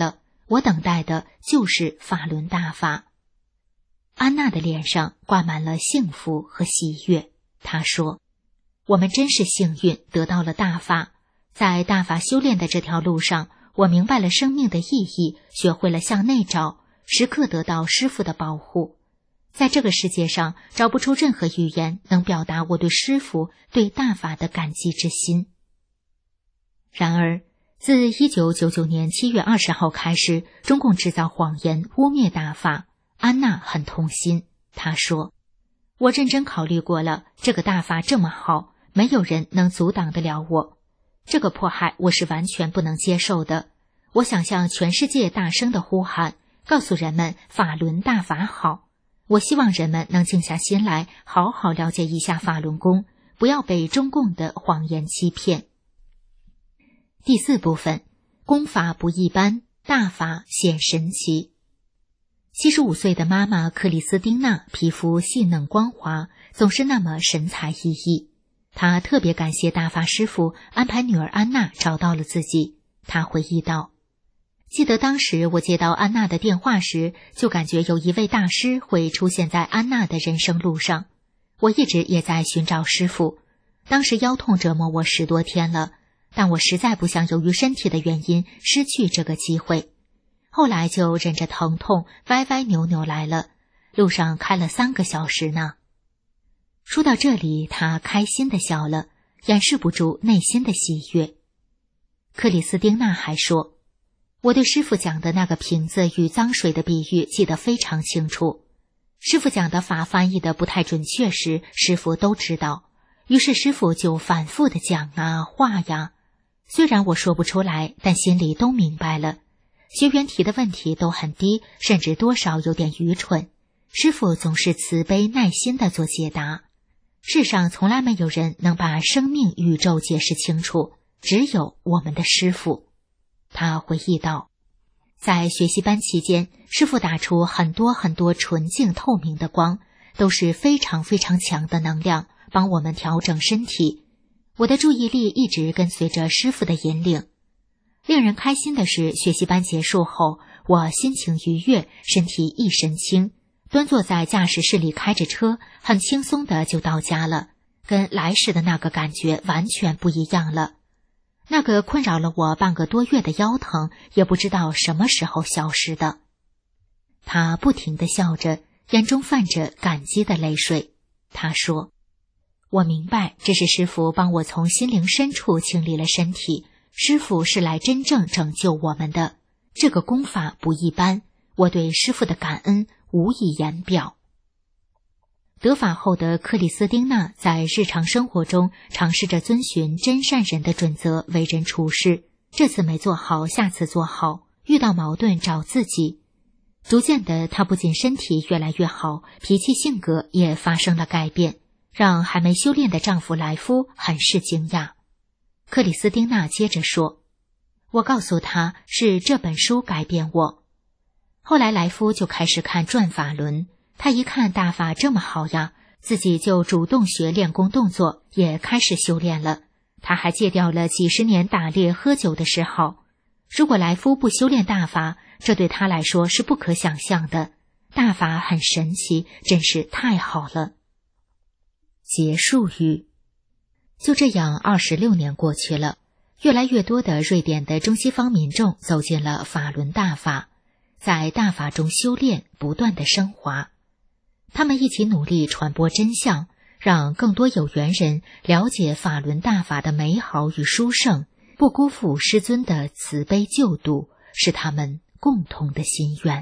我等待的就是法轮大法。安娜的脸上挂满了幸福和喜悦。她说，我们真是幸运得到了大法，在大法修炼的这条路上，我明白了生命的意义，学会了向内找，时刻得到师父的保护。在这个世界上，找不出任何语言能表达我对师父、对大法的感激之心。然而，自一九九九年七月二十号开始，中共制造谎言污蔑大法，安娜很痛心。她说，我认真考虑过了，这个大法这么好，没有人能阻挡得了我。这个迫害我是完全不能接受的。我想向全世界大声地呼喊，告诉人们法轮大法好。我希望人们能静下心来，好好了解一下法轮功，不要被中共的谎言欺骗。第四部分，功法不一般，大法显神奇。七十五岁的妈妈克里斯汀娜皮肤细嫩光滑，总是那么神采奕奕。她特别感谢大法师父安排女儿安娜找到了自己。她回忆道，记得当时我接到安娜的电话时，就感觉有一位大师会出现在安娜的人生路上。我一直也在寻找师父，当时腰痛折磨我十多天了，但我实在不想由于身体的原因失去这个机会。后来就忍着疼痛歪歪扭扭来了，路上开了三个小时呢。说到这里，他开心地笑了，掩饰不住内心的喜悦。克里斯汀娜还说，我对师父讲的那个瓶子与脏水的比喻记得非常清楚。师父讲的法翻译的不太准确时，师父都知道，于是师父就反复地讲啊画呀。虽然我说不出来，但心里都明白了。学员提的问题都很低，甚至多少有点愚蠢。师父总是慈悲耐心地做解答。世上从来没有人能把生命宇宙解释清楚，只有我们的师父。他回忆道，在学习班期间，师父打出很多很多纯净透明的光，都是非常非常强的能量，帮我们调整身体。我的注意力一直跟随着师父的引领。令人开心的是，学习班结束后，我心情愉悦，身体一身轻，端坐在驾驶室里开着车，很轻松的就到家了，跟来时的那个感觉完全不一样了。那个困扰了我半个多月的腰疼，也不知道什么时候消失的。他不停地笑着，眼中泛着感激的泪水。他说，我明白这是师父帮我从心灵深处清理了身体，师父是来真正拯救我们的，这个功法不一般，我对师父的感恩无以言表。得法后的克里斯汀娜在日常生活中尝试着遵循真善人的准则为人处事，这次没做好，下次做好，遇到矛盾找自己。逐渐的，她不仅身体越来越好，脾气性格也发生了改变，让还没修炼的丈夫莱夫很是惊讶。克里斯汀娜接着说，我告诉他是这本书改变我。后来莱夫就开始看转法轮，他一看大法这么好呀，自己就主动学练功动作，也开始修炼了。他还戒掉了几十年打猎喝酒的嗜好。如果莱夫不修炼大法，这对他来说是不可想象的。大法很神奇，真是太好了。结束语。就这样二十六年过去了，越来越多的瑞典的中西方民众走进了法轮大法，在大法中修炼，不断的升华。他们一起努力传播真相，让更多有缘人了解法轮大法的美好与殊胜，不辜负师尊的慈悲救度，是他们共同的心愿。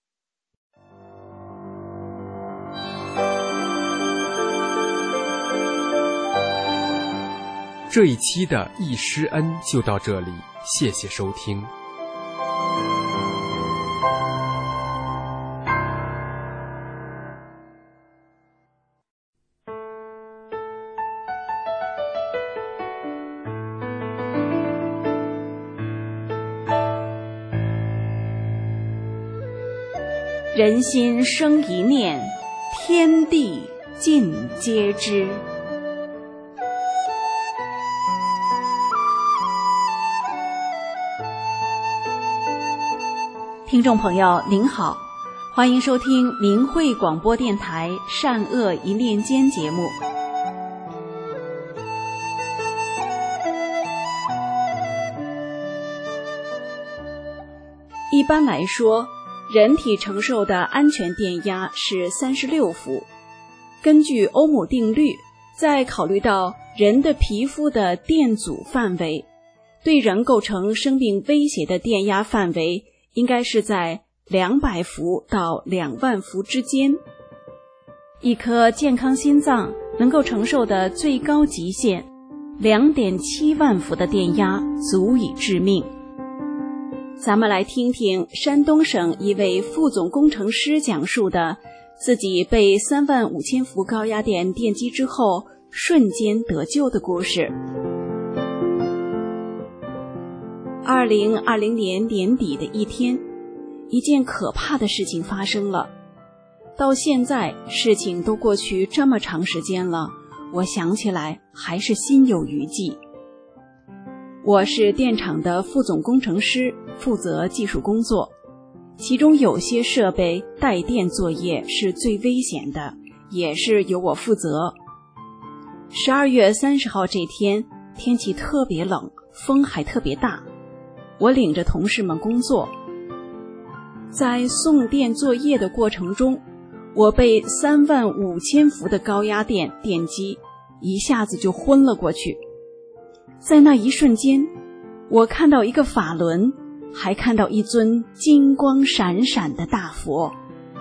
这一期的易师恩就到这里，谢谢收听。 人心生一念，天地尽皆知。 听众朋友您好，欢迎收听明慧广播电台善恶一念间节目。一般来说，人体承受的安全电压是三十六伏。根据欧姆定律，在考虑到人的皮肤的电阻范围，对人构成生命威胁的电压范围应该是在两百伏到两万伏之间。一颗健康心脏能够承受的最高极限 两点七万伏的电压足以致命。咱们来听听山东省一位副总工程师讲述的自己被三万五千伏高压电电击之后瞬间得救的故事。二零二零年年底的一天，一件可怕的事情发生了。到现在事情都过去这么长时间了，我想起来还是心有余悸。我是电厂的副总工程师，负责技术工作，其中有些设备带电作业是最危险的，也是由我负责。十二月三十号这天，天气特别冷，风还特别大，我领着同事们工作。在送电作业的过程中，我被三万五千伏的高压电电击，一下子就昏了过去。在那一瞬间，我看到一个法轮，还看到一尊金光闪闪的大佛。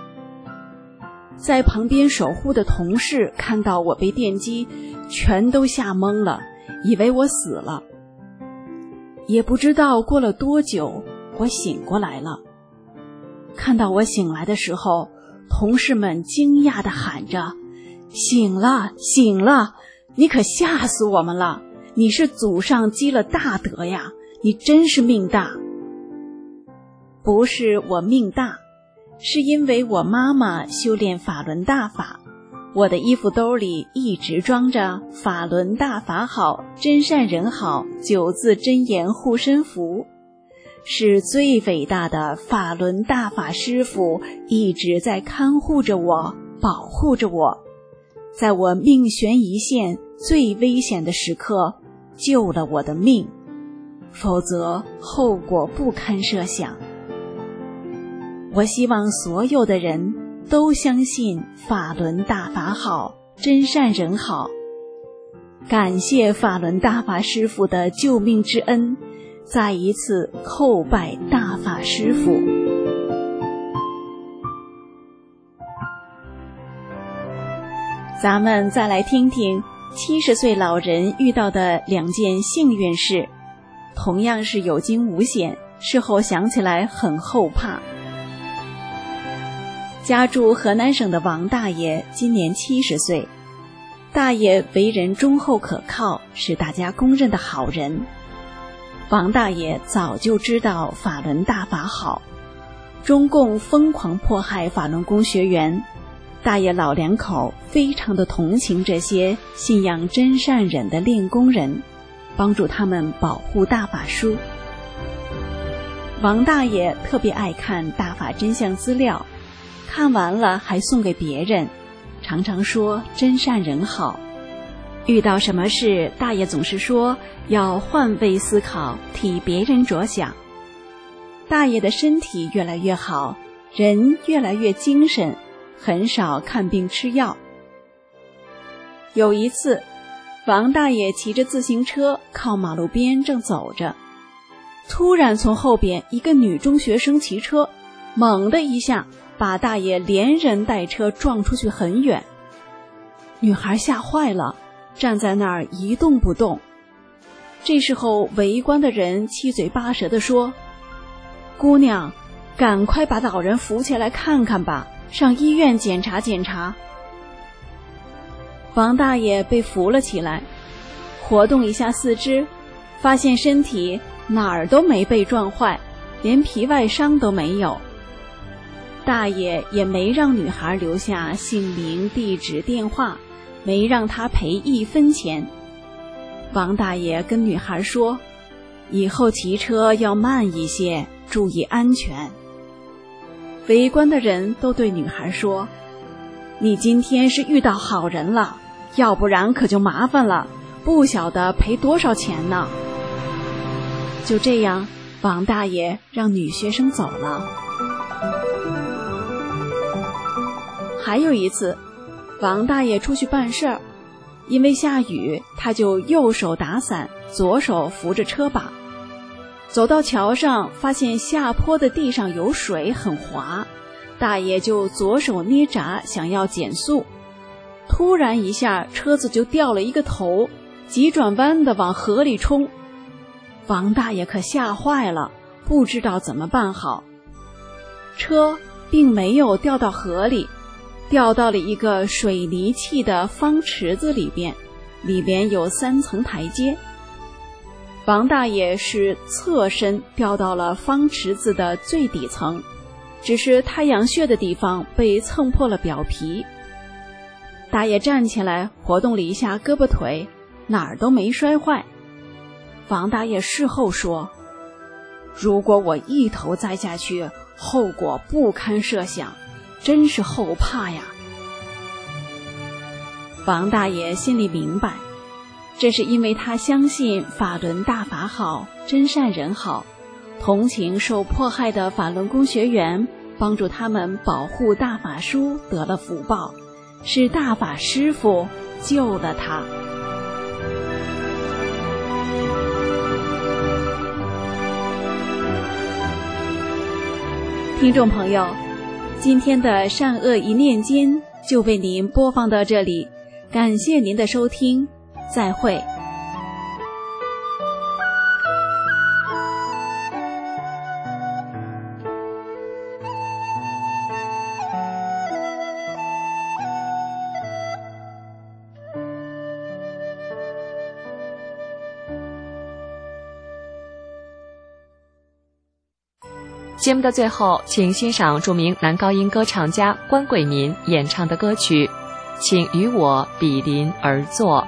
在旁边守护的同事看到我被电击，全都吓懵了，以为我死了。也不知道过了多久，我醒过来了。看到我醒来的时候，同事们惊讶地喊着：醒了，醒了，你可吓死我们了，你是祖上积了大德呀，你真是命大。不是我命大，是因为我妈妈修炼法轮大法，我的衣服兜里一直装着法轮大法好，真善人好九字真言护身符，是最伟大的法轮大法师父一直在看护着我，保护着我，在我命悬一线最危险的时刻救了我的命，否则后果不堪设想。我希望所有的人都相信法轮大法好，真善人好。感谢法轮大法师父的救命之恩，再一次叩拜大法师父。咱们再来听听七十岁老人遇到的两件幸运事，同样是有惊无险，事后想起来很后怕。家住河南省的王大爷今年七十岁，大爷为人忠厚可靠，是大家公认的好人。王大爷早就知道法轮大法好，中共疯狂迫害法轮功学员，大爷老两口非常的同情这些信仰真善忍的练功人，帮助他们保护大法书。王大爷特别爱看大法真相资料，看完了还送给别人，常常说真善人好。遇到什么事，大爷总是说要换位思考，替别人着想。大爷的身体越来越好，人越来越精神，很少看病吃药。有一次，王大爷骑着自行车靠马路边正走着，突然从后边一个女中学生骑车，猛的一下把大爷连人带车撞出去很远。女孩吓坏了，站在那儿一动不动。这时候围观的人七嘴八舌地说：姑娘，赶快把老人扶起来看看吧，上医院检查检查。王大爷被扶了起来，活动一下四肢，发现身体哪儿都没被撞坏，连皮外伤都没有。大爷也没让女孩留下姓名、地址、电话，没让她赔一分钱。王大爷跟女孩说，以后骑车要慢一些，注意安全。 围观的人都对女孩说：“你今天是遇到好人了，要不然可就麻烦了，不晓得赔多少钱呢。”就这样，王大爷让女学生走了。还有一次，王大爷出去办事儿，因为下雨，他就右手打伞，左手扶着车把。走到桥上，发现下坡的地上有水，很滑，大爷就左手捏闸，想要减速。突然一下，车子就掉了一个头，急转弯的往河里冲。王大爷可吓坏了，不知道怎么办好。车并没有掉到河里，掉到了一个水泥砌的方池子里边，里边有三层台阶。王大爷是侧身掉到了方池子的最底层，只是太阳穴的地方被蹭破了表皮。大爷站起来活动了一下胳膊腿，哪儿都没摔坏。王大爷事后说：“如果我一头栽下去，后果不堪设想，真是后怕呀。”王大爷心里明白，这是因为他相信法轮大法好，真善人好，同情受迫害的法轮功学员，帮助他们保护大法书得了福报，是大法师父救了他。听众朋友，今天的善恶一念间就为您播放到这里，感谢您的收听，再会。 节目的最后，请欣赏著名男高音歌唱家关贵民演唱的歌曲《请与我比邻而坐》。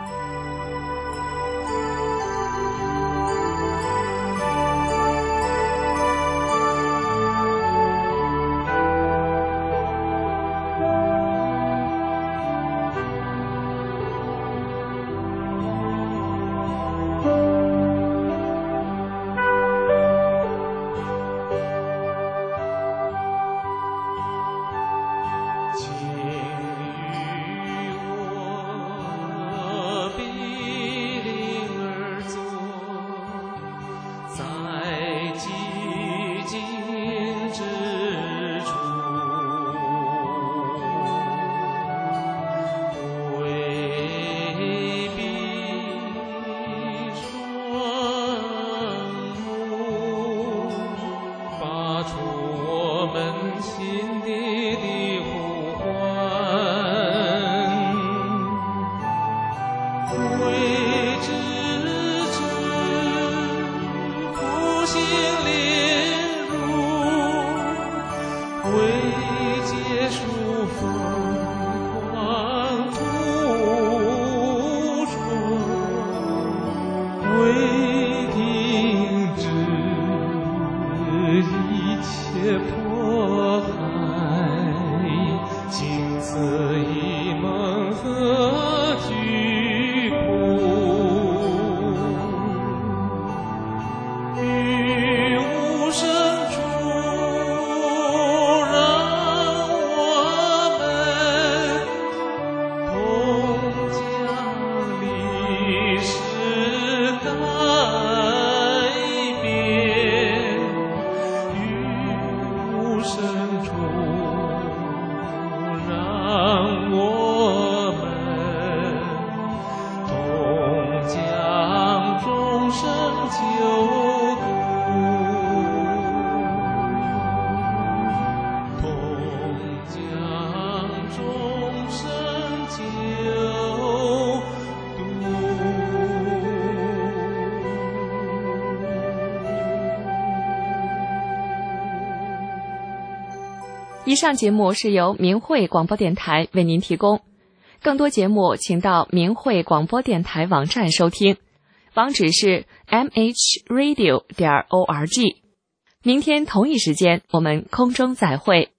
以上节目是由明慧广播电台为您提供，更多节目请到明慧广播电台网站收听，网址是 m h radio 点 org。明天同一时间我们空中再会。